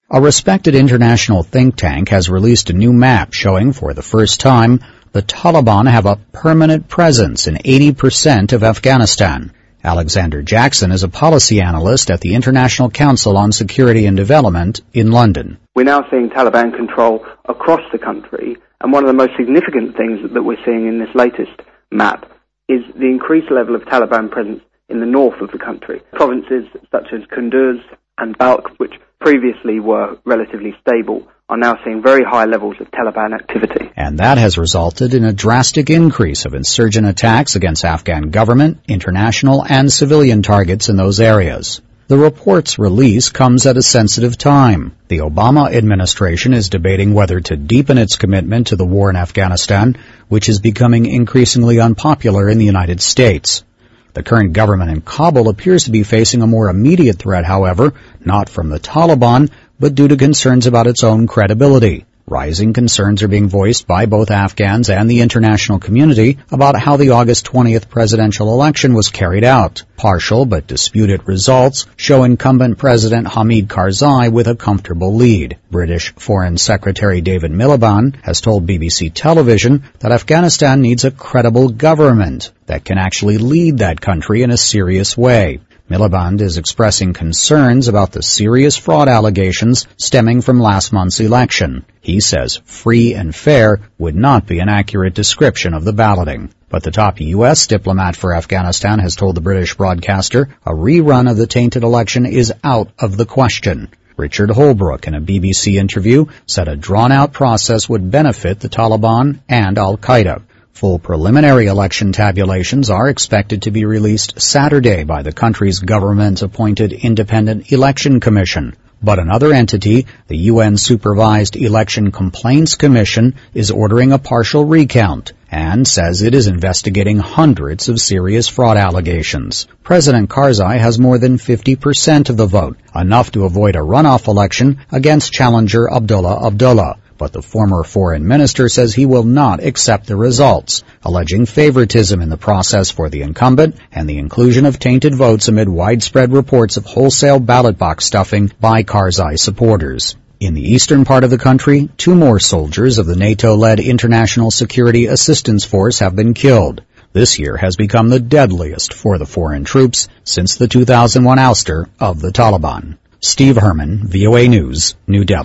A respected international think tank has released a new map showing for the first time the Taliban have a permanent presence in 80% of Afghanistan. Alexander Jackson is a policy analyst at the International Council on Security and Development in London. We're now seeing Taliban control across the country, and one of the most significant things that we're seeing in this latest map is the increased level of Taliban presence in the north of the country. Provinces such as Kunduz and Balkh, which previously were relatively stable, are now seeing very high levels of Taliban activity. And that has resulted in a drastic increase of insurgent attacks against Afghan government, international, and civilian targets in those areas. The report's release comes at a sensitive time. The Obama administration is debating whether to deepen its commitment to the war in Afghanistan, which is becoming increasingly unpopular in the United States. The current government in Kabul appears to be facing a more immediate threat, however, not from the Taliban, but due to concerns about its own credibility. Rising concerns are being voiced by both Afghans and the international community about how the August 20th presidential election was carried out. Partial but disputed results show incumbent President Hamid Karzai with a comfortable lead. British Foreign Secretary David Miliband has told BBC Television that Afghanistan needs a credible government that can actually lead that country in a serious way. Miliband is expressing concerns about the serious fraud allegations stemming from last month's election. He says free and fair would not be an accurate description of the balloting. But the top U.S. diplomat for Afghanistan has told the British broadcaster a rerun of the tainted election is out of the question. Richard Holbrooke, in a BBC interview, said a drawn-out process would benefit the Taliban and al-Qaeda. Full preliminary election tabulations are expected to be released Saturday by the country's government-appointed Independent Election Commission. But another entity, the UN-supervised Election Complaints Commission, is ordering a partial recount and says it is investigating hundreds of serious fraud allegations. President Karzai has more than 50% of the vote, enough to avoid a runoff election against challenger Abdullah Abdullah. But the former foreign minister says he will not accept the results, alleging favoritism in the process for the incumbent and the inclusion of tainted votes amid widespread reports of wholesale ballot box stuffing by Karzai supporters. In the eastern part of the country, 2 more soldiers of the NATO-led International Security Assistance Force have been killed. This year has become the deadliest for the foreign troops since the 2001 ouster of the Taliban. Steve Herman, VOA News, New Delhi.